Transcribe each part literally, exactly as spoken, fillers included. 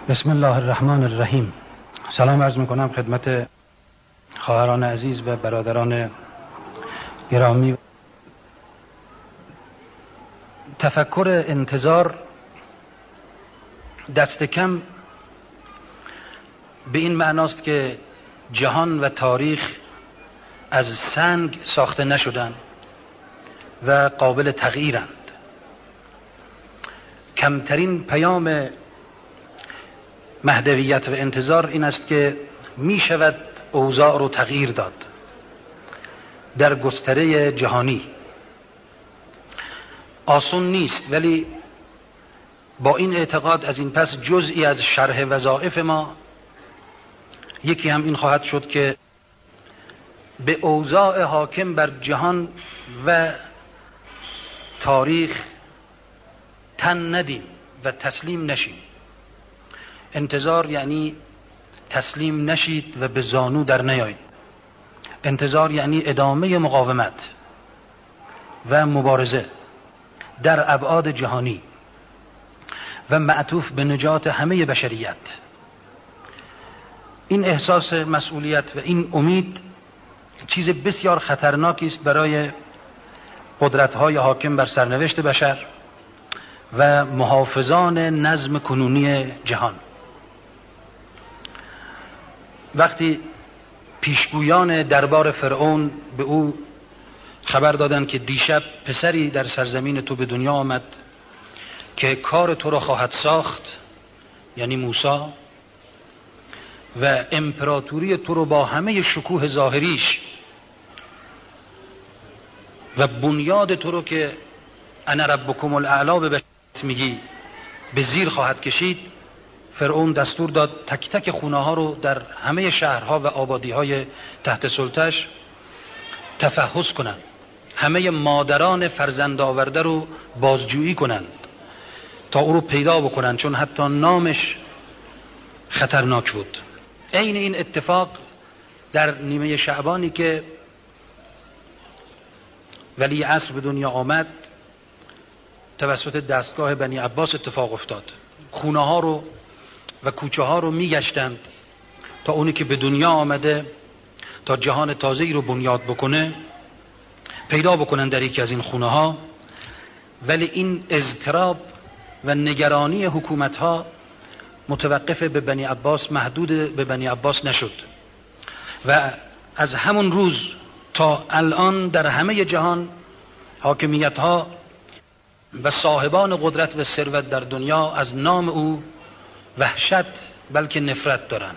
بسم الله الرحمن الرحیم. سلام عرض میکنم خدمت خواهران عزیز و برادران گرامی. تفکر انتظار دست کم به این معناست که جهان و تاریخ از سنگ ساخته نشدند و قابل تغییرند. کمترین پیام مهدویت و انتظار این است که می شود اوضاع رو تغییر داد در گستره جهانی. آسون نیست، ولی با این اعتقاد از این پس جزئی از شرح وظایف ما یکی هم این خواهد شد که به اوضاع حاکم بر جهان و تاریخ تن ندیم و تسلیم نشیم. انتظار یعنی تسلیم نشید و به زانو در نیایید. انتظار یعنی ادامه مقاومت و مبارزه در ابعاد جهانی و معطوف به نجات همه بشریت. این احساس مسئولیت و این امید چیز بسیار خطرناکی است برای قدرت‌های حاکم بر سرنوشت بشر و محافظان نظم کنونی جهان. وقتی پیشگویان دربار فرعون به او خبر دادند که دیشب پسری در سرزمین تو به دنیا آمد که کار تو را خواهد ساخت، یعنی موسی، و امپراتوری تو رو با همه شکوه ظاهریش و بنیاد تو رو که انا ربکم الاعلی به بشریت میگی به زیر خواهد کشید، فرعون دستور داد تک تک خونه ها رو در همه شهرها و آبادی های تحت سلطش تفحص کنند، همه مادران فرزند آورده رو بازجویی کنند تا او رو پیدا بکنند، چون حتی نامش خطرناک بود. عین این اتفاق در نیمه شعبانی که ولی عصر به دنیا آمد توسط دستگاه بنی عباس اتفاق افتاد. خونه ها رو و کوچه ها رو می گشتند تا اونی که به دنیا آمده تا جهان تازه‌ای رو بنیاد بکنه پیدا بکنن در یکی از این خونه ها. ولی این اضطراب و نگرانی حکومت ها متوقف به بنی عباس، محدود به بنی عباس نشد و از همون روز تا الان در همه جهان حاکمیت ها و صاحبان قدرت و ثروت در دنیا از نام او وحشت بلکه نفرت دارن.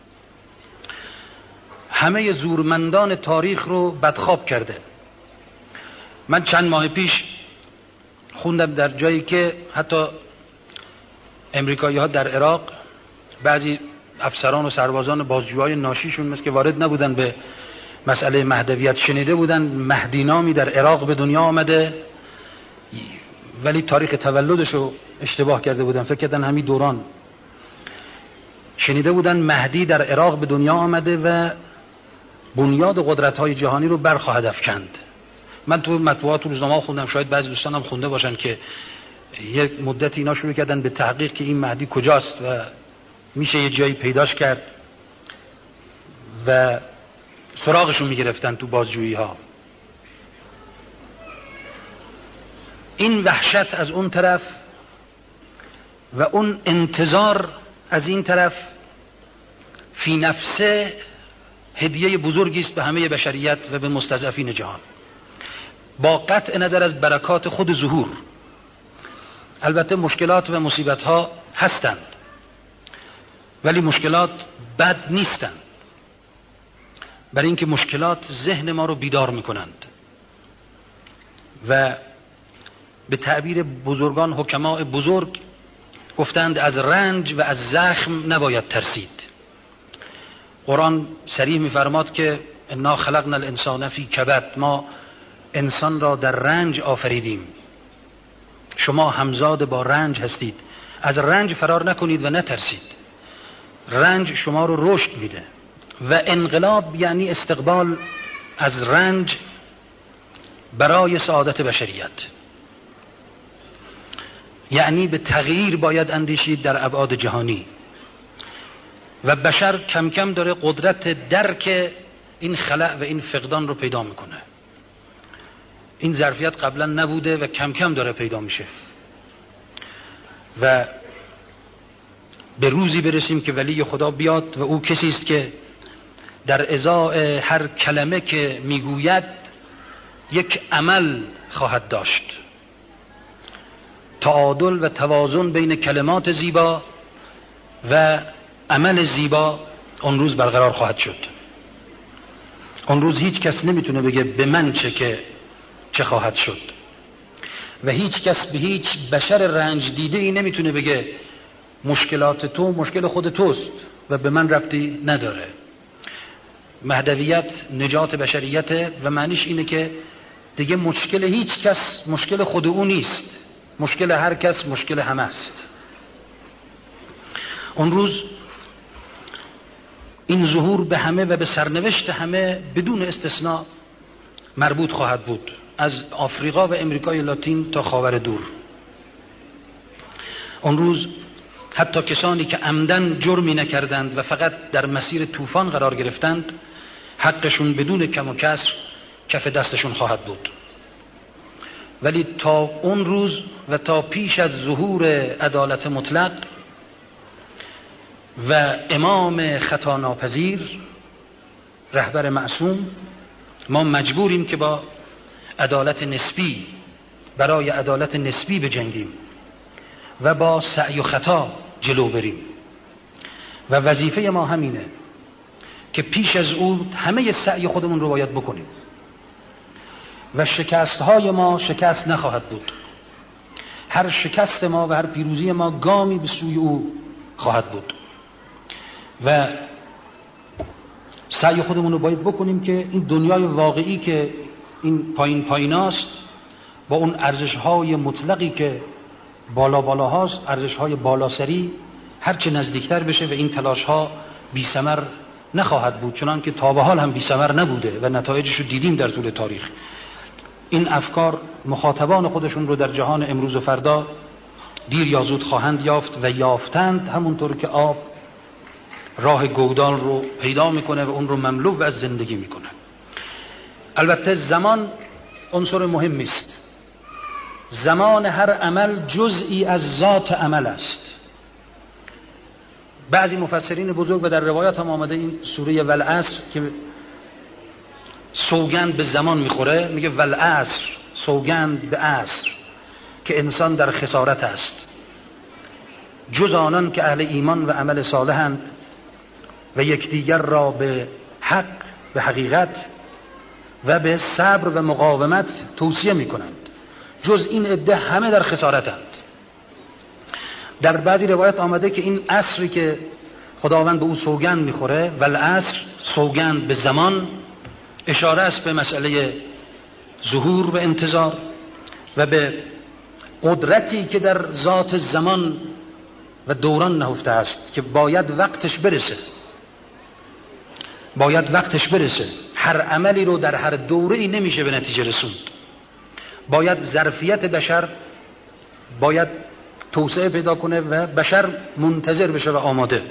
همه زورمندان تاریخ رو بدخواب کرده. من چند ماه پیش خوندم در جایی که حتی امریکایی ها در عراق بعضی افسران و سربازان بازجوهای ناشیشون مثل که وارد نبودن به مسئله مهدویت، شنیده بودن مهدی نامی در عراق به دنیا آمده، ولی تاریخ تولدش رو اشتباه کرده بودن، فکر کردن همین دوران. شنیده بودن مهدی در عراق به دنیا آمده و بنیاد قدرت‌های جهانی رو برخواهد افکند. من تو مطبوعات و روزنامه‌ها خوندم، شاید بعضی دوستان هم خونده باشن که یک مدت اینا شروع کردن به تحقیق که این مهدی کجاست و میشه یه جایی پیداش کرد و سراغشون میگرفتن تو بازجویی ها. این وحشت از اون طرف و اون انتظار از این طرف فی نفسه هدیه بزرگی است به همه بشریت و به مستضعفین جهان، با قطع نظر از برکات خود ظهور. البته مشکلات و مصیبت ها هستند، ولی مشکلات بد نیستند، برای اینکه مشکلات ذهن ما رو بیدار میکنند و به تعبیر بزرگان حکماء بزرگ گفتند از رنج و از زخم نباید ترسید. قرآن صریح میفرماد که انا خلقنا الانسان فی کبد، ما انسان را در رنج آفریدیم، شما همزاد با رنج هستید. از رنج فرار نکنید و نترسید. رنج شما رو رشد میده و انقلاب یعنی استقبال از رنج برای سعادت بشریت. یعنی به تغییر باید اندیشید در ابعاد جهانی. و بشر کم کم داره قدرت درک این خلأ و این فقدان رو پیدا میکنه. این ظرفیت قبلا نبوده و کم کم داره پیدا میشه و به روزی برسیم که ولی خدا بیاد و او کسی است که در ازای هر کلمه که میگوید یک عمل خواهد داشت. تعادل و توازن بین کلمات زیبا و عمل زیبا اون روز برقرار خواهد شد. اون روز هیچ کس نمیتونه بگه به من چه که چه خواهد شد و هیچ کس به هیچ بشر رنج دیده ای نمیتونه بگه مشکلات تو مشکل خود توست و به من ربطی نداره. مهدویت نجات بشریته و معنیش اینه که دیگه مشکل هیچ کس مشکل خود او نیست، مشکل هر کس مشکل همه است. اون روز این ظهور به همه و به سرنوشت همه بدون استثناء مربوط خواهد بود، از آفریقا و امریکای لاتین تا خاور دور. اون روز حتی کسانی که عمدن جرمی نکردند و فقط در مسیر طوفان قرار گرفتند، حقشون بدون کم و کسر کف دستشون خواهد بود. ولی تا اون روز و تا پیش از ظهور عدالت مطلق و امام خطا ناپذیر، رهبر معصوم، ما مجبوریم که با عدالت نسبی برای عدالت نسبی بجنگیم و با سعی و خطا جلو بریم و وظیفه ما همینه که پیش از او همه سعی خودمون رو باید بکنیم و شکست های ما شکست نخواهد بود. هر شکست ما و هر پیروزی ما گامی به سوی او خواهد بود و سعی خودمون رو باید بکنیم که این دنیای واقعی که این پایین پاییناست با اون ارزش های مطلقی که بالا بالا هاست، ارزش های بالا سری، هرچه نزدیکتر بشه و این تلاش ها بی ثمر نخواهد بود، چنان که تا به حال هم بی ثمر نبوده و نتایجش رو دیدیم در طول تاریخ. این افکار مخاطبان خودشون رو در جهان امروز و فردا دیر یا زود خواهند یافت و یافتند، همونطور که آب راه گودال رو پیدا میکنه و اون رو مملو از زندگی میکنه. البته زمان عنصر مهمی است. زمان هر عمل جزئی از ذات عمل است. بعضی مفسرین بزرگ و در روایات هم آمده این سوره والعصر که سوگند به زمان میخوره، میگه والعصر، سوگند به عصر که انسان در خسارت است، جز آنان که اهل ایمان و عمل صالحند و یکدیگر را به حق، به حقیقت و به صبر و مقاومت توصیه میکنند. جز این عده همه در خسارتند. در بعضی روایت آمده که این عصری که خداوند به او سوگند میخوره، والعصر، سوگند به زمان، اشاره است به مسئله ظهور و انتظار و به قدرتی که در ذات زمان و دوران نهفته است که باید وقتش برسه. باید وقتش برسه. هر عملی رو در هر دوره‌ای نمیشه به نتیجه رسوند. باید ظرفیت بشر باید توسعه پیدا کنه و بشر منتظر بشه و آماده.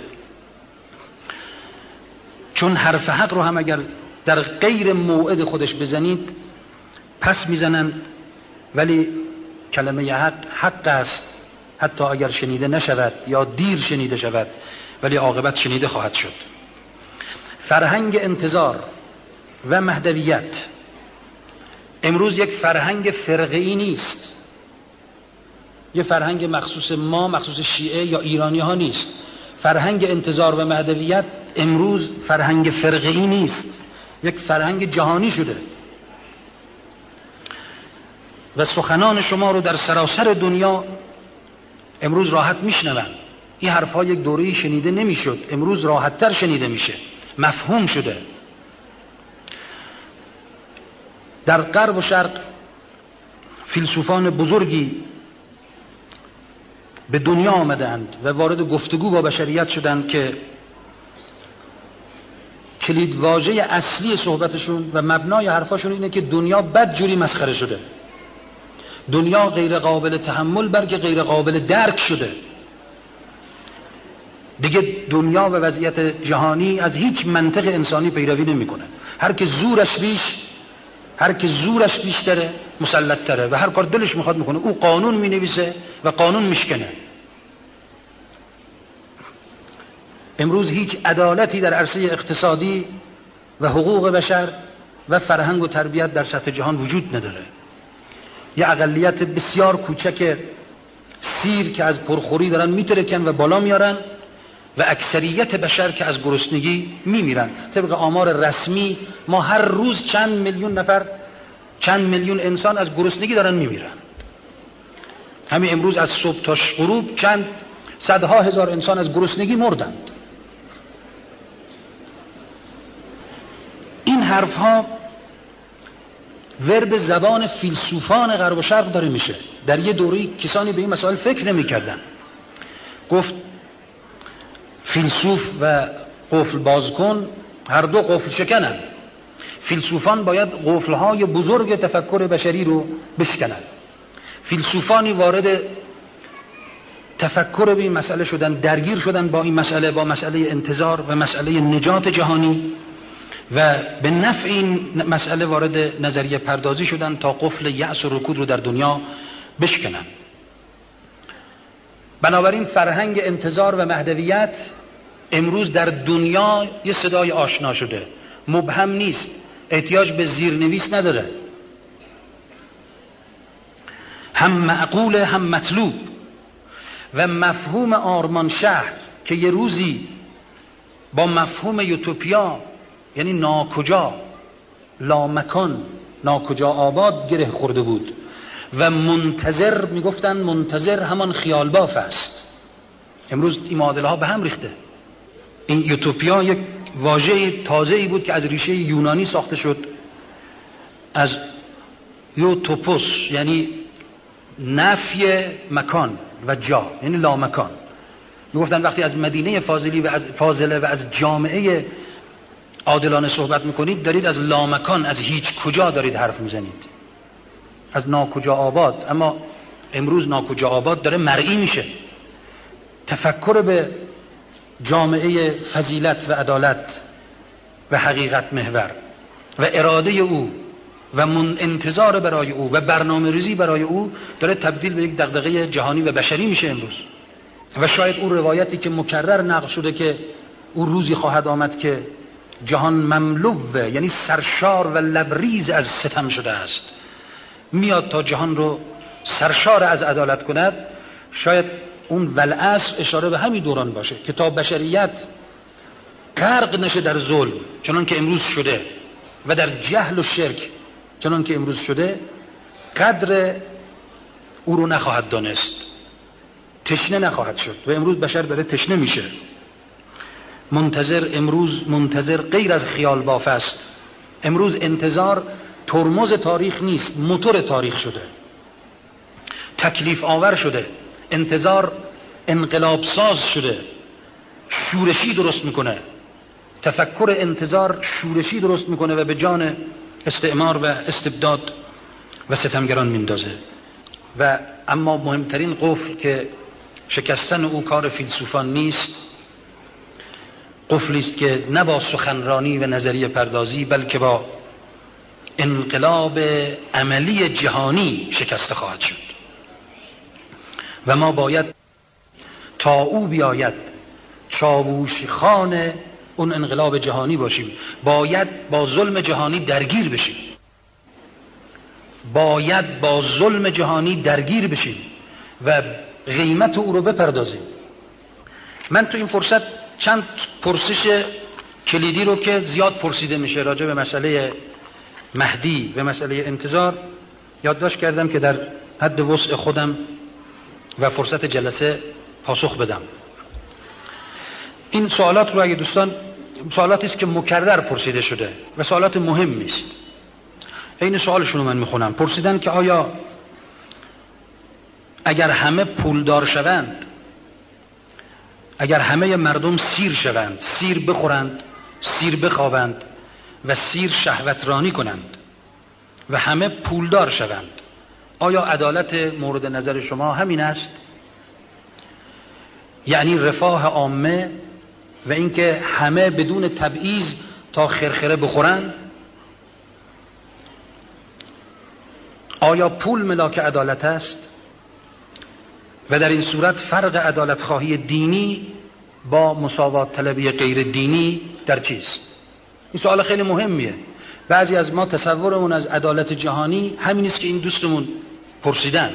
چون حرف حق رو هم اگر در غیر موعد خودش بزنید پس میزنن، ولی کلمه حق حق است، حتی اگر شنیده نشود یا دیر شنیده شود ولی عاقبت شنیده خواهد شد. فرهنگ انتظار و مهدویت امروز یک فرهنگ فرقه‌ای نیست، یک فرهنگ مخصوص ما، مخصوص شیعه یا ایرانی ها نیست. فرهنگ انتظار و مهدویت امروز فرهنگ فرقه‌ای نیست، یک فرهنگ جهانی شده و سخنان شما رو در سراسر دنیا امروز راحت میشنوند. این حرفها یک دوره‌ای شنیده نمیشد، امروز راحت‌تر شنیده میشه، مفهوم شده. در غرب و شرق فیلسوفان بزرگی به دنیا آمدند و وارد گفتگو با بشریت شدند که کلید واژه اصلی صحبتشون و مبنای حرفاشون اینه که دنیا بدجوری مسخره شده، دنیا غیر قابل تحمل بلکه غیر قابل درک شده. دیگه دنیا و وضعیت جهانی از هیچ منطق انسانی پیروی نمیکنه. هر که زورش بیش هر که زورش بیشتره مسلط تره و هر کار دلش میخواد میکنه. او قانون مینویسه و قانون میشکنه. امروز هیچ عدالتی در عرصه اقتصادی و حقوق بشر و فرهنگ و تربیت در سطح جهان وجود نداره. یه اقلیت بسیار کوچک سیر که از پرخوری دارن میترکن و بالا میارن و اکثریت بشر که از گرسنگی میمیرن. طبق آمار رسمی ما هر روز چند میلیون نفر چند میلیون انسان از گرسنگی دارن میمیرن. همین امروز از صبح تا غروب چند صدها هزار انسان از گرسنگی مردند. این حرف ها ورد زبان فیلسوفان غرب و شرق داره میشه. در یه دوره کسانی به این مسائل فکر نمی کردن. گفت فیلسوف و قفل بازکن هر دو قفل شکنن. فیلسوفان باید قفلهای بزرگ تفکر بشری رو بشکنن. فیلسوفانی وارد تفکر به این مسئله شدن، درگیر شدن با این مسئله، با مسئله انتظار و مسئله نجات جهانی و به نفع این مسئله وارد نظریه پردازی شدن تا قفل یأس و رکود رو در دنیا بشکنن. بنابراین فرهنگ انتظار و مهدویت امروز در دنیا یه صدای آشنا شده، مبهم نیست، احتیاج به زیرنویس نداره، هم معقول هم مطلوب. و مفهوم آرمان شهر که یه روزی با مفهوم یوتوپیا یعنی ناکجا، لامکان، ناکجا آباد گره خورده بود و منتظر میگفتن منتظر همان خیال باف است. امروز این معادله ها به هم ریخته. این یوتوپیا یک واژه تازه‌ای بود که از ریشه یونانی ساخته شد، از یوتوپوس یعنی نفی مکان و جا، یعنی لامکان. میگفتن وقتی از مدینه فاضلی و از فاضله و از جامعه عادلانه صحبت میکنید دارید از لامکان، از هیچ کجا دارید حرف میزنید، از ناکجا آباد. اما امروز ناکجا آباد داره مرئی میشه. تفکر به جامعه فضیلت و عدالت و حقیقت محور و اراده او و من انتظار برای او و برنامه ریزی برای او داره تبدیل به یک دغدغه جهانی و بشری میشه امروز. و شاید اون روایتی که مکرر نقل شده که اون روزی خواهد آمد که جهان مملوه، یعنی سرشار و لبریز از ستم شده است، میاد تا جهان رو سرشار از عدالت کند. شاید اون والعصر اشاره به همین دوران باشه که تا بشریت غرق نشه در ظلم چنان که امروز شده و در جهل و شرک چنان که امروز شده، قدر او رو نخواهد دانست، تشنه نخواهد شد. و امروز بشر داره تشنه میشه. منتظر امروز منتظر غیر از خیال باف است. امروز انتظار ترمز تاریخ نیست، موتور تاریخ شده، تکلیف آور شده. انتظار انقلاب ساز شده، شورشی درست میکنه. تفکر انتظار شورشی درست میکنه و به جان استعمار و استبداد و ستمگران میندازه. و اما مهمترین قفل که شکستن او کار فیلسوفان نیست، قفلی است که نه با سخنرانی و نظریه پردازی بلکه با انقلاب عملی جهانی شکسته خواهد شد. و ما باید تا او بیاید چاووش خان اون انقلاب جهانی باشیم. باید با ظلم جهانی درگیر بشیم. باید با ظلم جهانی درگیر بشیم و قیمت او رو بپردازیم. من تو این فرصت چند پرسش کلیدی رو که زیاد پرسیده میشه راجع به مسئله مهدی و مسئله انتظار یادداشت کردم که در حد وسع خودم و فرصت جلسه پاسخ بدم. این سوالات رو اگه دوستان، سوالاتی است که مکرر پرسیده شده و سوالات مهمی است. این سوالشون رو من میخونم. پرسیدن که آیا اگر همه پولدار شوند، اگر همه مردم سیر شوند، سیر بخورند، سیر بخوابند و سیر شهوترانی کنند و همه پولدار شوند، آیا عدالت مورد نظر شما همین است؟ یعنی رفاه عامه و اینکه همه بدون تبعیض تا خرخره بخورن؟ آیا پول ملاک عدالت است؟ و در این صورت فرق عدالت خواهی دینی با مساوات طلبی غیر دینی در چیست؟ این سوال خیلی مهمیه. بعضی از ما تصورمون از عدالت جهانی همین است که این دوستمون پرسیدن.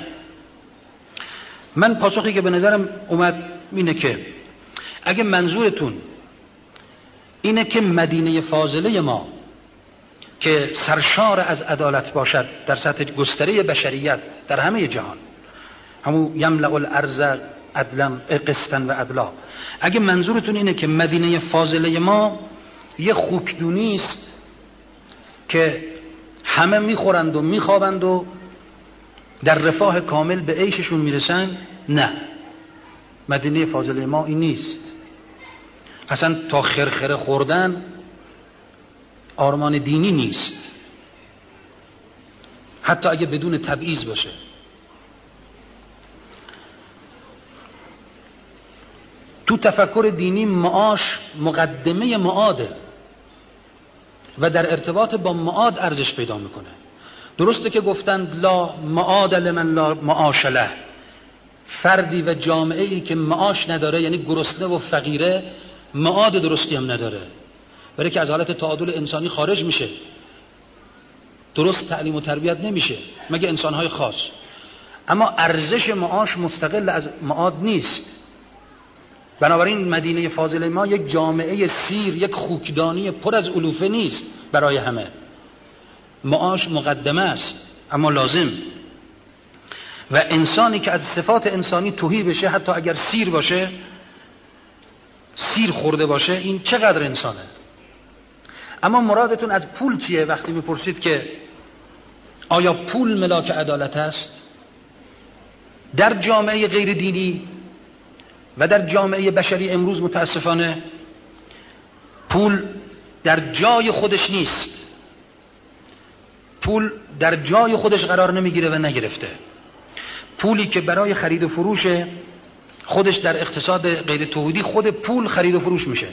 من پاسخی که به نظرم اومد اینه که اگه منظورتون اینه که مدینه فاضله ما که سرشار از عدالت باشد در سطح گستره بشریت در همه جهان، همون یملأ الارض عدلا قسطا و عدلا، اگه منظورتون اینه که مدینه فاضله ما یه خوکدونی است که همه میخورند و میخوابند و در رفاه کامل به عیششون میرسن، نه، مدینه فاضله ما این نیست. اصلا تا خرخره خوردن آرمان دینی نیست، حتی اگه بدون تبعیض باشه. تو تفکر دینی معاش مقدمه معاده و در ارتباط با معاد ارزش پیدا میکنه. درسته که گفتند لا معاد لمن لا معاش له، فردی و جامعه‌ای که معاش نداره یعنی گرسنه و فقیره معاد درستی هم نداره، برای که از حالت تعادل انسانی خارج میشه، درست تعلیم و تربیت نمیشه مگه انسانهای خاص. اما ارزش معاش مستقل از معاد نیست. بنابراین مدینه فاضله ما یک جامعه سیر، یک خوکدانی پر از علوفه نیست برای همه. معاش مقدمه است اما لازم. و انسانی که از صفات انسانی تهی بشه، حتی اگر سیر باشه، سیر خورده باشه، این چقدر انسانه. اما مرادتون از پول چیه وقتی میپرسید که آیا پول ملاک عدالت است؟ در جامعه غیر دینی و در جامعه بشری امروز متاسفانه پول در جای خودش نیست. پول در جای خودش قرار نمیگیره و نگرفته. پولی که برای خرید و فروش خودش در اقتصاد غیر توحیدی خود پول خرید و فروش میشه،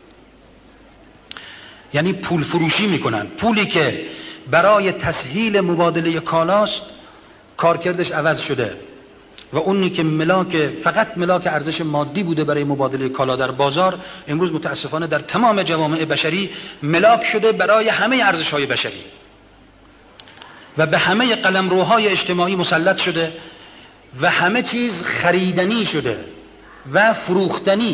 یعنی پول فروشی میکنن. پولی که برای تسهیل مبادله کالاست کارکردش عوض شده و اونی که ملاک فقط ملاک ارزش مادی بوده برای مبادله کالا در بازار، امروز متاسفانه در تمام جوامع بشری ملاک شده برای همه ارزش‌های بشری و به همه قلمروهای اجتماعی مسلط شده و همه چیز خریدنی شده و فروختنی.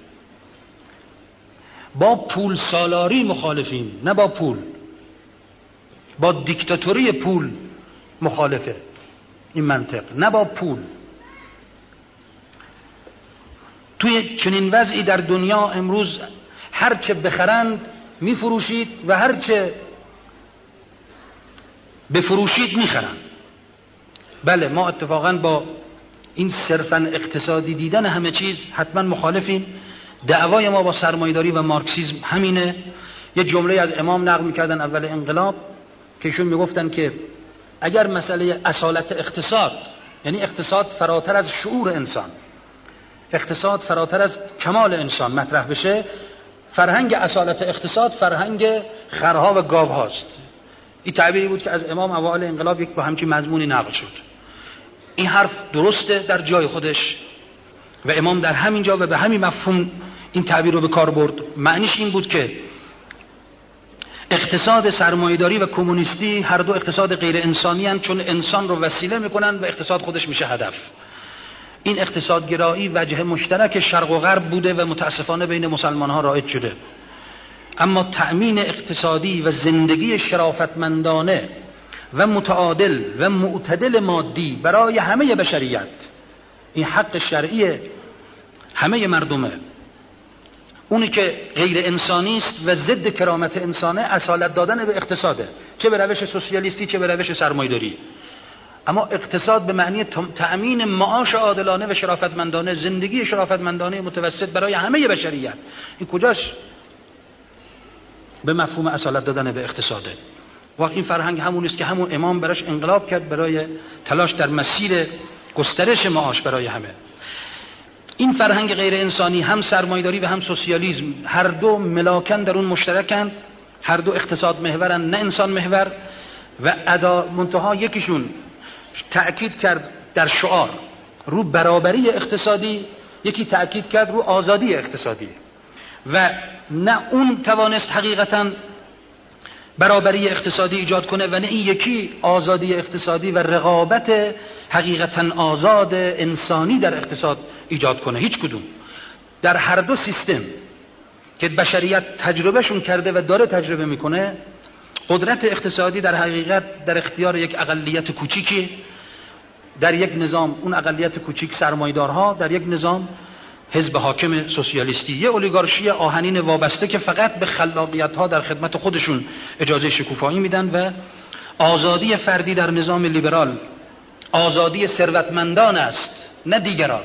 با پول سالاری مخالفیم، نه با پول. با دیکتاتوری پول مخالفه این منطق، نه با پول. توی چنین وضعی در دنیا امروز هرچه بخرند میفروشید و هرچه بفروشید میخرند. بله، ما اتفاقا با این صرفاً اقتصادی دیدن همه چیز حتما مخالفیم. دعوای ما با سرمایه‌داری و مارکسیسم همینه. یه جمله از امام نقل می‌کردن اول انقلاب که ایشون میگفتن که اگر مسئله اصالت اقتصاد، یعنی اقتصاد فراتر از شعور انسان، اقتصاد فراتر از کمال انسان مطرح بشه، فرهنگ اصالت اقتصاد فرهنگ خرها و گاوهاست. این تعبیری بود که از امام اوایل انقلاب یک با همچین مضمونی نقل شد. این حرف درسته در جای خودش و امام در همین جا و به همین مفهوم این تعبیر رو به کار برد. معنیش این بود که اقتصاد سرمایه‌داری و کمونیستی هر دو اقتصاد غیر انسانی هستند، چون انسان رو وسیله میکنن و اقتصاد خودش میشه هدف. این اقتصادگرایی وجه مشترک شرق و غرب بوده و متاسفانه بین مسلمان ها رایج شده. اما تأمین اقتصادی و زندگی شرافتمندانه و متعادل و معتدل مادی برای همه بشریت، این حق شرعی همه مردمه. اونی که غیر انسانی است و ضد کرامت انسانه اصالت دادن به اقتصاده، چه به روش سوسیالیستی چه به روش سرمایه‌داری. اما اقتصاد به معنی تأمین معاش عادلانه و شرافتمندانه، زندگی شرافتمندانه متوسط برای همه بشریت، این کجاش به مفهوم اصالت دادن به اقتصاده؟ واقعا این فرهنگ همون است که همون امام براش انقلاب کرد، برای تلاش در مسیر گسترش معاش برای همه. این فرهنگ غیر انسانی، هم سرمایه‌داری و هم سوسیالیسم، هر دو ملاکن در اون مشترکن، هر دو اقتصاد محورن نه انسان محور. و ادا منتها یکیشون تأکید کرد در شعار رو برابری اقتصادی، یکی تأکید کرد رو آزادی اقتصادی، و نه اون توانست حقیقتاً برابری اقتصادی ایجاد کنه و نه این یکی آزادی اقتصادی و رقابت حقیقتاً آزاد انسانی در اقتصاد ایجاد کنه. هیچ کدوم. در هر دو سیستم که بشریت تجربهشون کرده و داره تجربه میکنه، قدرت اقتصادی در حقیقت در اختیار یک اقلیت کوچیکی، در یک نظام اون اقلیت کوچیک سرمایه‌دارها، در یک نظام حزب حاکم سوسیالیستی، یه اولیگارشی آهنین وابسته که فقط به خلاقیت‌ها در خدمت خودشون اجازه شکوفایی میدن. و آزادی فردی در نظام لیبرال آزادی ثروتمندان است نه دیگران.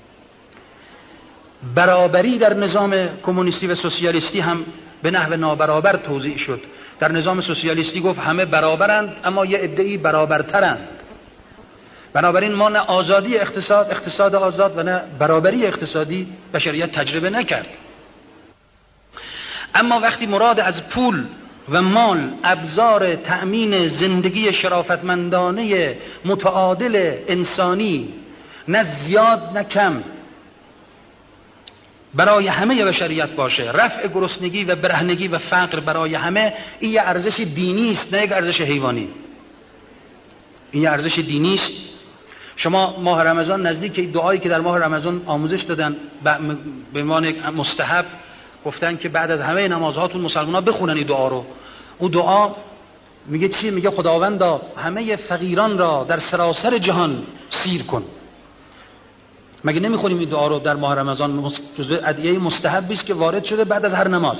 برابری در نظام کمونیستی و سوسیالیستی هم به نحو نابرابر توزیع شد. در نظام سوسیالیستی گفت همه برابرند اما یه عده‌ای برابرترند. بنابراین ما نه آزادی اقتصاد اقتصاد آزاد و نه برابری اقتصادی بشریت تجربه نکرد. اما وقتی مراد از پول و مال ابزار تأمین زندگی شرافتمندانه متعادل انسانی، نه زیاد نه کم، برای همه بشریت باشه، رفع گرسنگی و برهنگی و فقر برای همه، این یه ارزش دینی است نه یک ارزش حیوانی. این یه ارزش دینی است. شما ماه رمضان نزدیک دعایی که در ماه رمضان آموزش دادن به عنوان مستحب، گفتن که بعد از همه نمازهاتون مسلمان‌ها بخونن این دعا رو. اون دعا میگه چی؟ میگه خداوندا همه فقیران را در سراسر جهان سیر کن. مگه نمیخونیم این دعا رو در ماه رمضان؟ جزء ادعیه مستحبی است که وارد شده بعد از هر نماز.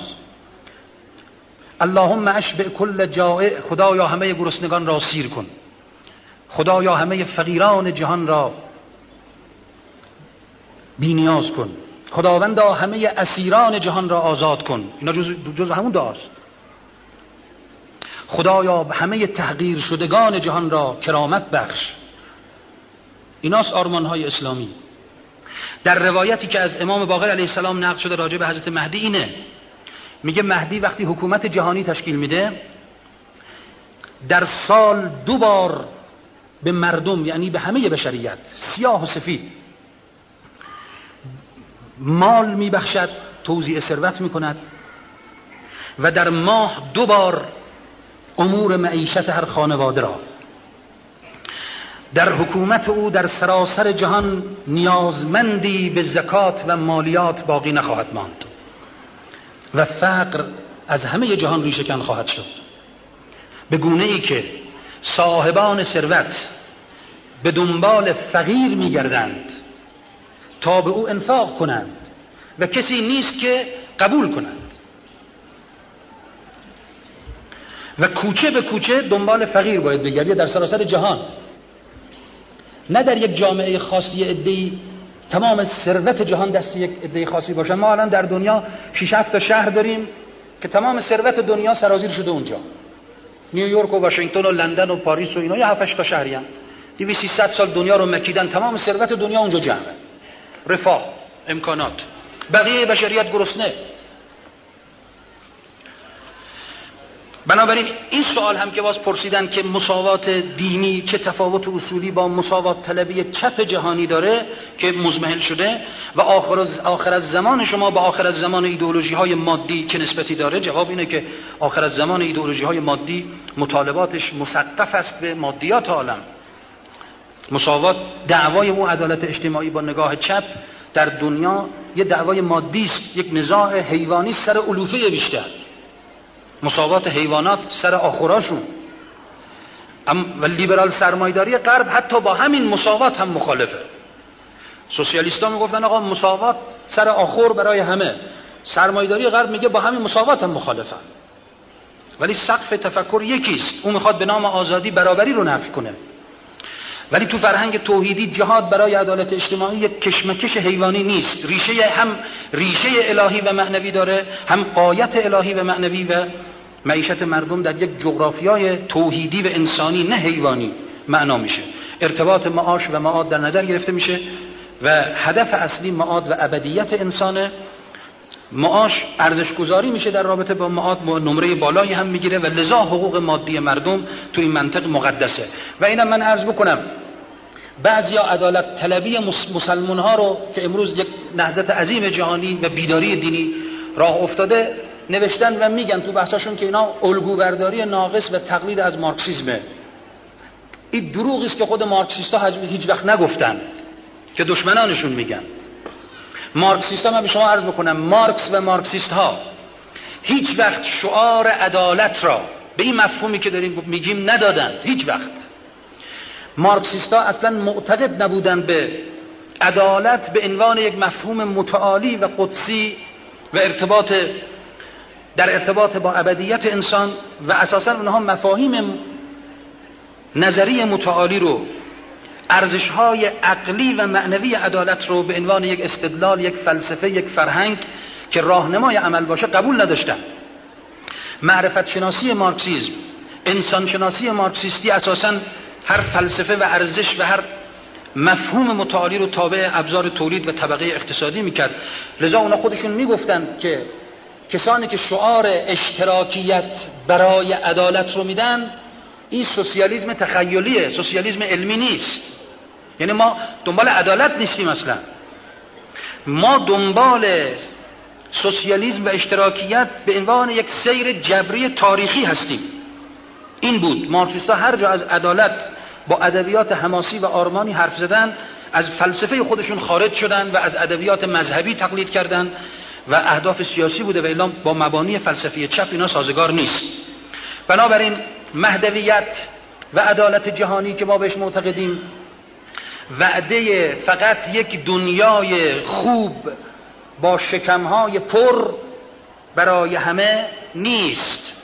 اللهم اشبع کل جائع، خدایا همه گرسنگان را سیر کن. خدایا همه فقیران جهان را بی‌نیاز کن. خداوندا همه اسیران جهان را آزاد کن. اینا جز جز همون دعاست. خدایا همه تحقیر شدگان جهان را کرامت بخش. ایناست آرمان‌های اسلامی. در روایتی که از امام باقر علیه السلام نقل شده راجع به حضرت مهدی اینه، میگه مهدی وقتی حکومت جهانی تشکیل میده، در سال دو بار به مردم، یعنی به همه بشریت، سیاه و سفید، مال میبخشد، توزیع ثروت میکند، و در ماه دو بار امور معیشت هر خانواده را. در حکومت او در سراسر جهان نیازمندی به زکات و مالیات باقی نخواهد ماند و فقر از همه جهان ریشه‌کن خواهد شد، به گونه ای که صاحبان ثروت به دنبال فقیر می‌گردند تا به او انفاق کنند و کسی نیست که قبول کنند، و کوچه به کوچه دنبال فقیر باید بگردید در سراسر جهان، نه در یک جامعه خاصی عده‌ای تمام ثروت جهان دست یک عده خاصی باشه. ما الان در دنیا شش هفت تا شهر داریم که تمام ثروت دنیا سرازیر شده اونجا، نیویورک و واشنگتن و لندن و پاریس و اینا، یا هفت تا شهری ان دویست سیصد سال دنیا رو مکیدن، تمام ثروت دنیا اونجا جمعه، رفاه، امکانات، بقیه بشریت گرسنه. بنابراین این سوال هم که باز پرسیدن که مساوات دینی چه تفاوت اصولی با مساوات طلبی چپ جهانی داره که مزمحل شده، و آخر از آخر از زمان شما با آخر از زمان ایدئولوژی های مادی چه نسبتی داره؟ جواب اینه که آخر از زمان ایدئولوژی های مادی مطالباتش مسقف است به مادیات عالم. مساوات، دعوای او عدالت اجتماعی با نگاه چپ در دنیا یه دعوای مادی است، یک نزاع حیوانی سر علوفه بیشتر، مساوات حیوانات سر آخراشون. و لیبرال سرمایداری غرب حتی با همین مساوات هم مخالفه. سوسیالیست‌ها میگفتن آقا مساوات سر آخر برای همه، سرمایداری غرب میگه با همین مساوات هم مخالفن، ولی سقف تفکر یکیست. اون میخواد به نام آزادی برابری رو نفی کنه، ولی تو فرهنگ توحیدی جهاد برای عدالت اجتماعی یک کشمکش حیوانی نیست، ریشه هم ریشه الهی و معنوی داره، هم غایت الهی و معنوی و معیشت مردم در یک جغرافیای توحیدی و انسانی نه حیوانی معنا میشه. ارتباط معاش و معاد در نظر گرفته میشه و هدف اصلی معاد و ابدیت انسانه. معاش ارزش گذاری میشه در رابطه با معاد، نمره بالایی هم میگیره و لذا حقوق مادی مردم تو این منطق مقدسه. و اینم من عرض بکنم بعضیا عدالت طلبی مسلمان ها رو که امروز یک نهضت عظیم جهانی و بیداری دینی راه افتاده نوشتن و میگن تو بحثاشون که اینا الگوبرداری ناقص و تقلید از مارکسیسمه. این دروغی است که خود مارکسیستا هیچ وقت نگفتن که دشمنانشون میگن. مارکسیستا، من به شما عرض بکنم، مارکس و مارکسیست ها هیچ وقت شعار عدالت را به این مفهومی که داریم میگیم ندادند. هیچ وقت. مارکسیستا اصلا معتقد نبودند به عدالت به عنوان یک مفهوم متعالی و قدسی و ارتباط در ارتباط با ابدیت انسان، و اساسا اونها مفاهیم نظری متعالی رو، ارزش‌های عقلی و معنوی عدالت رو به عنوان یک استدلال، یک فلسفه، یک فرهنگ که راهنمای عمل باشه قبول نداشتن. معرفت شناسی مارکسیسم، انسان شناسی مارکسیستی اساساً هر فلسفه و ارزش و هر مفهوم متعالی رو تابع ابزار تولید و طبقه اقتصادی میکرد. لذا اونا خودشون میگفتند که کسانی که شعار اشتراکیت برای عدالت رو میدن، این سوسیالیسم تخیلیه، سوسیالیسم علمی نیست. یعنی ما دنبال عدالت نیستیم اصلا، ما دنبال سوسیالیسم و اشتراکیت به عنوان یک سیر جبری تاریخی هستیم. این بود. مارکسیستا هر جا از عدالت با ادبیات حماسی و آرمانی حرف زدن، از فلسفه خودشون خارج شدن و از ادبیات مذهبی تقلید کردن و اهداف سیاسی بوده و الا با مبانی فلسفی چپ اینا سازگار نیست. بنابراین مهدویت و عدالت جهانی که ما بهش معتقدیم وعده فقط یک دنیای خوب با شکمهای پر برای همه نیست.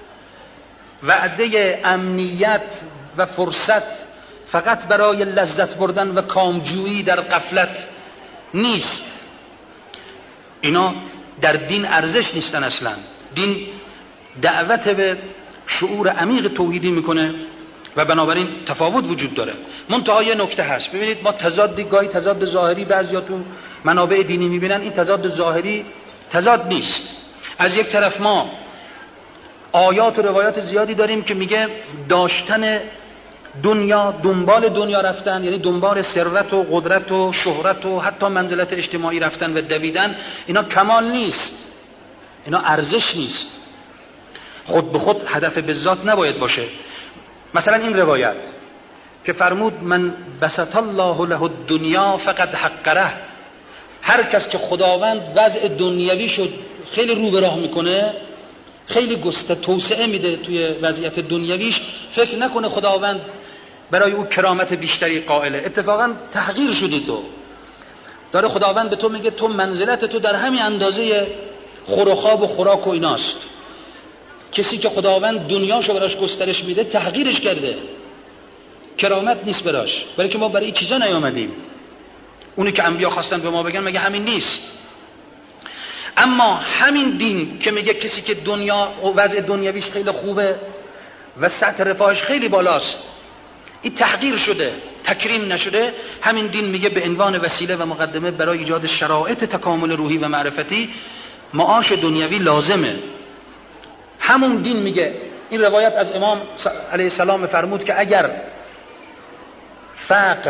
وعده امنیت و فرصت فقط برای لذت بردن و کامجویی در غفلت نیست. اینا در دین ارزش نیستن اصلا. دین دعوت به شعور عمیق توحیدی میکنه و بنابراین تفاوت وجود داره. منتها یه نکته هست، ببینید ما تضاد، گاهی تضاد ظاهری بعضیا تو منابع دینی میبینن، این تضاد ظاهری تضاد نیست. از یک طرف ما آیات و روایات زیادی داریم که میگه داشتن دنیا، دنبال دنیا رفتن، یعنی دنبال ثروت و قدرت و شهرت و حتی منزلت اجتماعی رفتن و دویدن، اینا کمال نیست، اینا ارزش نیست، خود به خود هدف به ذات نباید باشه. مثلا این روایت که فرمود من بسط الله له الدنیا فقد حقره، هر کس که خداوند وضع دنیوی شد خیلی رو به راه میکنه، خیلی گسته توسعه میده توی وضعیت دنیویش، فکر نکنه خداوند برای او کرامت بیشتری قائله. اتفاقا تحقیر شدی تو. داره خداوند به تو میگه تو منزلت تو در همین اندازه خور و خواب و خوراک و ایناست. کسی که خداوند دنیاشو براش گسترش میده تحقیرش کرده، کرامت نیست براش، برای که ما برای این چیزا نیامدیم. اونی که انبیا خواستن به ما بگن مگه همین نیست؟ اما همین دین که میگه کسی که دنیا و وضع دنیویش خیلی خوبه و سطح رفاهش خیلی بالاست، این تحقیر شده، تکریم نشده، همین دین میگه به عنوان وسیله و مقدمه برای ایجاد شرایط تکامل روحی و معرفتی معاش دنیوی لازمه. همون دین میگه، این روایت از امام علیه السلام فرمود که اگر فقر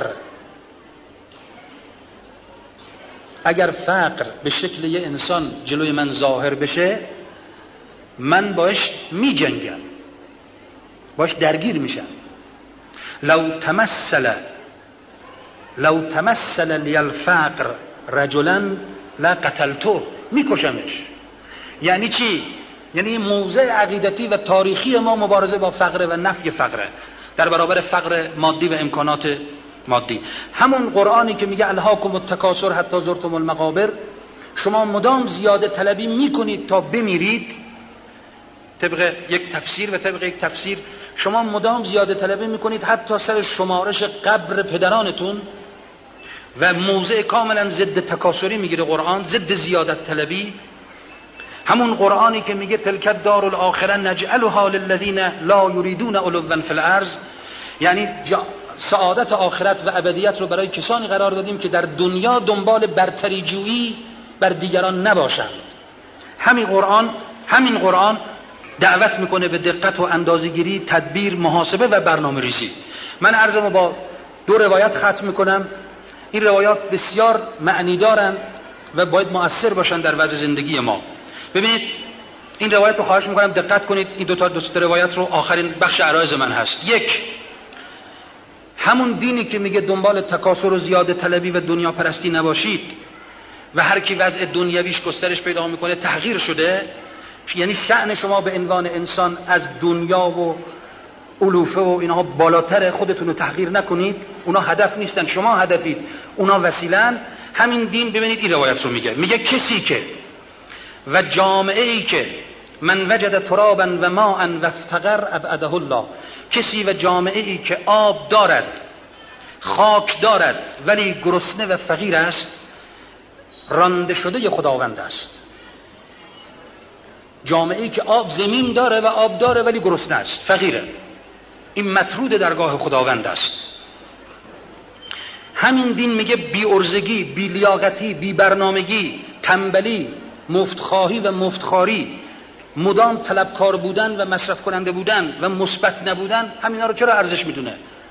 اگر فقر به شکل یه انسان جلوی من ظاهر بشه، من باش می جنگم، باش درگیر میشم. لو تمثل لو تمثل لی الفقر رجلا لقتلته، میکشمش. یعنی چی؟ یعنی موضع عقیدتی و تاریخی ما مبارزه با فقر و نفی فقره در برابر فقر مادی و امکانات مادی. همون قرآنی که میگه الهاکم التکاثر حتی زرتم المقابر، شما مدام زیاده طلبی میکنید تا بمیرید، طبق یک تفسیر و طبق یک تفسیر شما مدام زیاده طلبی میکنید حتی سر شمارش قبر پدرانتون، و موضع کاملا ضد تکاثری میگیره قرآن، ضد زیادت طلبی. همون قرآنی که میگه تلک الدار الاخره نجعلها للذین لا یریدون علوا فی الارض، یعنی سعادت آخرت و ابدیت رو برای کسانی قرار دادیم که در دنیا دنبال برتری جویی بر دیگران نباشند. همین قرآن همین قرآن دعوت میکنه به دقت و اندازه‌گیری، تدبیر، محاسبه و برنامه ریزی. من عرضمو با دو روایت ختم میکنم. این روایات بسیار معنی دارند و باید مؤثر باشن در وضع زندگی ما. ببینید این روایت رو خواهش میکنم دقت کنید. این دو تا دو تا روایت رو آخرین بخش عرایض من هست. یک، همون دینی که میگه دنبال تکاثر و زیاده طلبی و دنیا پرستی نباشید و هر کی وضع دنیویش گسترش پیدا میکنه تغییر شده، یعنی شأن شما به عنوان انسان از دنیا و علوفه و اینها بالاتر، خودتون رو تغییر نکنید. اونا هدف نیستن، شما هدفید، اونا وسیله‌ان. همین دین ببینید این روایت رو میگه میگه کسی که و جامعه ای که من وجد ترابا و ماء و افتقر ابعده الله، کسی و جامعه ای که آب دارد، خاک دارد ولی گرسنه و فقیر است، رانده شده خداوند است. جامعه ای که آب زمین داره و آب داره ولی گرسنه است، فقیره، این مطرود درگاه خداوند است. همین دین میگه بی ارزگی، بی لیاقتی، بی برنامگی، تنبلی، مفتخواهی و مفتخاری، مدام طلبکار بودن و مصرف کننده بودن و مثبت نبودن، همینا رو چرا ارزش میدونه؟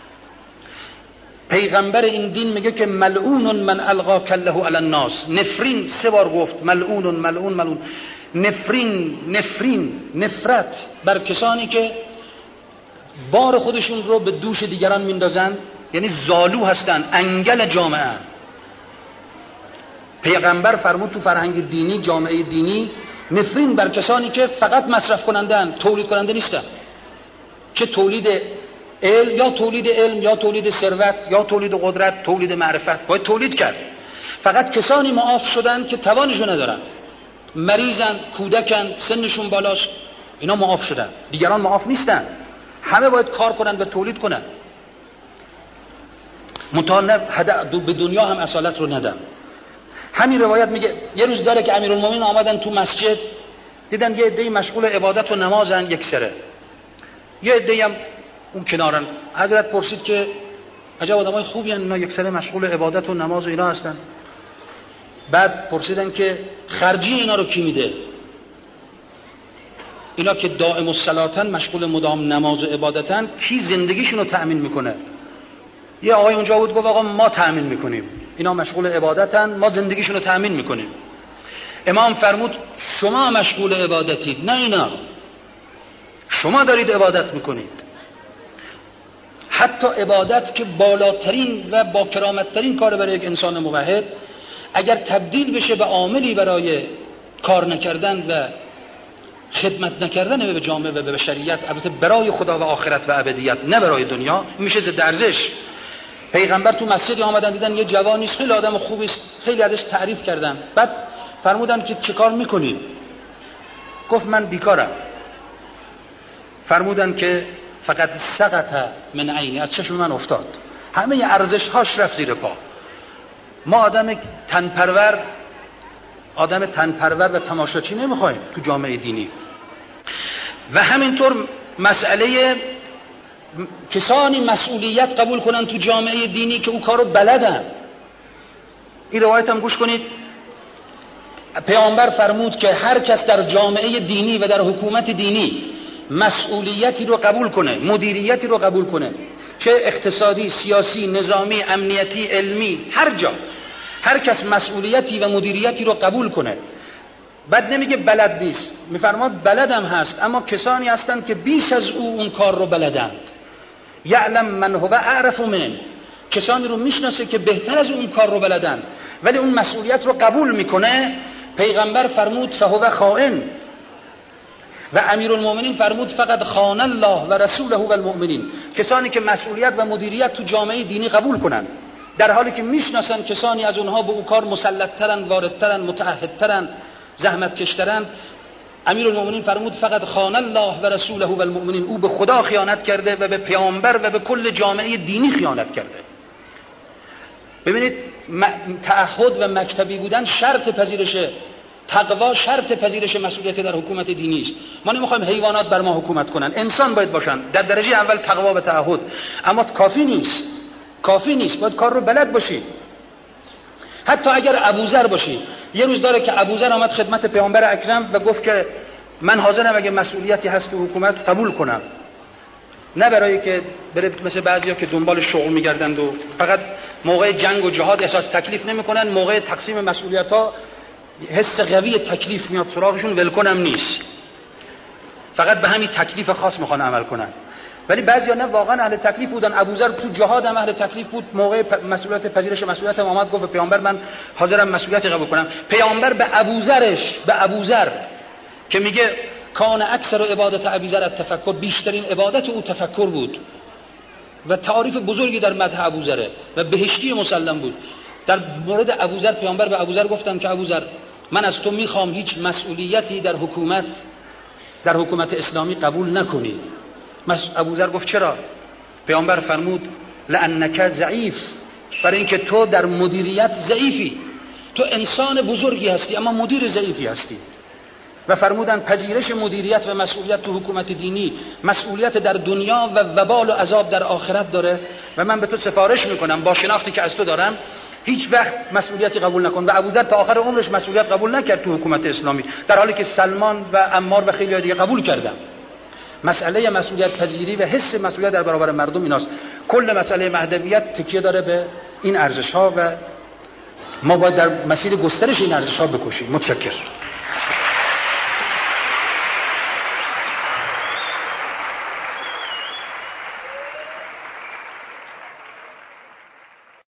پیغمبر این دین میگه که ملعون من القا کله علی الناس. نفرین سه بار گفت، ملعون ملعون ملعون. نفرین نفرین نفرت بر کسانی که بار خودشون رو به دوش دیگران میندازن، یعنی زالو هستن، انگل جامعه. پیغمبر فرمود تو فرهنگ دینی، جامعه دینی، نفرین بر کسانی که فقط مصرف کنندن، تولید کننده نیستن. چه تولید علم یا تولید علم یا تولید ثروت یا تولید قدرت، تولید معرفت باید تولید کرد. فقط کسانی معاف شدن که توانشو ندارن، مریضن، کودکن، سنشون بالاست، اینا معاف شدن. دیگران معاف نیستن، همه باید کار کنن و تولید کنن. مطالب به دنیا هم اصالت رو ندم. همین روایت میگه یه روز داره که امیرالمومنین آمدن تو مسجد، دیدن یه عده‌ای مشغول عبادت و نمازن یک سره، یه عده‌ای هم اون کنارن. حضرت پرسید که عجب آدمای خوبی ان اینا یک سره مشغول عبادت و نماز و اینا هستن. بعد پرسیدن که خرجی اینا رو کی میده؟ اینا که دائم الصلاتن، مشغول مدام نماز و عبادتن، کی زندگیشون رو تأمین میکنه؟ یه آقای اونجا بود گفت آقا ما تأمین میکنیم، اینا مشغول عبادتن، ما زندگیشون رو تأمین میکنیم. امام فرمود شما مشغول عبادتید، نه اینا. شما دارید عبادت میکنید. حتی عبادت که بالاترین و با کرامتترین کار برای یک انسان موحد، اگر تبدیل بشه به عاملی برای کار نکردن و خدمت نکردن به جامعه و به بشریت، البته برای خدا و آخرت و ابدیت، نه برای دنیا، میشه ضد ارزش. پیغمبر تو مسجدی آمدن، دیدن یه جوانی است، خیلی آدم خوبی است، خیلی ازش تعریف کردن. بعد فرمودن که چه کار میکنی؟ گفت من بیکارم. فرمودن که فقط سقط من عینی، از چشم من افتاد، همه ارزش هاش رفت زیر پا. ما آدم تنپرور آدم تنپرور و تماشاچی نمیخوایم تو جامعه دینی. و همینطور مسئله کسانی مسئولیت قبول کنن تو جامعه دینی که او کارو بلدن. این روایت هم گوش کنید. پیامبر فرمود که هر کس در جامعه دینی و در حکومت دینی مسئولیتی رو قبول کنه، مدیریتی رو قبول کنه، چه اقتصادی، سیاسی، نظامی، امنیتی، علمی، هر جا، هر کس مسئولیتی و مدیریتی رو قبول کنه، بعد نمیگه بلد نیست، میفرماد بلدم هست، اما کسانی هستند که بیش از او اون کار رو بلدند. یعلم من هو اعرف من، کسانی رو میشناسه که بهتر از اون کار رو بلدند، ولی اون مسئولیت رو قبول میکنه. پیغمبر فرمود فهو خائن. و امیرالمومنین فرمود فقط خان الله و رسوله و المؤمنین، کسانی که مسئولیت و مدیریت تو جامعه دینی قبول کنن، در حالی که میشناسن کسانی از اونها به اون کار مسلط‌ترن، واردترن، متعهدترن، زحمتکشترن. امیرالمومنین فرمود فقط خان الله و رسوله و المؤمنین، او به خدا خیانت کرده و به پیامبر و به کل جامعه دینی خیانت کرده. ببینید تعهد و مکتبی بودن شرط پذیرش تقوا، شرط پذیرش مسئولیت در حکومت دینی است. ما نمیخوایم حیوانات بر ما حکومت کنن، انسان باید باشن. در درجه اول تقوا و تعهد، اما کافی نیست. کافی نیست، باید کار رو بلد باشی. حتی اگر ابوذر باشی، یه روز داره که ابوذر آمد خدمت پیامبر اکرم و گفت که من حاضرم اگه مسئولیتی هست تو حکومت قبول کنم، نه برای که بره مثل بعضیا که دنبال شغل میگردند و فقط موقع جنگ و جهاد احساس تکلیف نمیکنن، موقع تقسیم مسئولیت ها حس قوی تکلیف میاد سراغشون، ولکنم نیست، فقط به همین تکلیف خاص میخوان عمل کنن. ولی بعضیا نه، واقعا اهل تکلیف بودن. ابوذر تو جهاد هم اهل تکلیف بود، موقع مسئولیت پذیرش مسئولیت هم آمد گفت به پیامبر من حاضرم مسئولیت قبول کنم. پیامبر به ابوذرش به ابوذر که میگه کان اکثر عبادت ابوذر التفکر، بیشترین عبادت او تفکر بود و تعریف بزرگی در مدح ابوذر و بهشتی مسلم بود. در مورد ابوذر پیامبر به ابوذر گفتن که ابوذر من از تو میخوام هیچ مسئولیتی در حکومت در حکومت اسلامی قبول نکنی. ابوذر گفت چرا؟ پیامبر فرمود لانک ضعیف، برای اینکه تو در مدیریت ضعیفی، تو انسان بزرگی هستی اما مدیر ضعیفی هستی. و فرمودن پذیرش مدیریت و مسئولیت تو حکومت دینی مسئولیت در دنیا و وبال و عذاب در آخرت داره و من به تو سفارش میکنم با شناختی که از تو دارم هیچ وقت مسئولیتی قبول نکن. و ابوذر تا آخر عمرش مسئولیت قبول نکرد تو حکومت اسلامی، در حالی که سلمان و عمار و خیلی دیگه قبول کردن. مسئله مسئولیت پذیری و حس مسئولیت در برابر مردم ایناست. کل مسئله مهدویت تکیه داره به این ارزش ها و ما باید در مسیر گسترش این ارزش ها بکوشیم. متشکرم.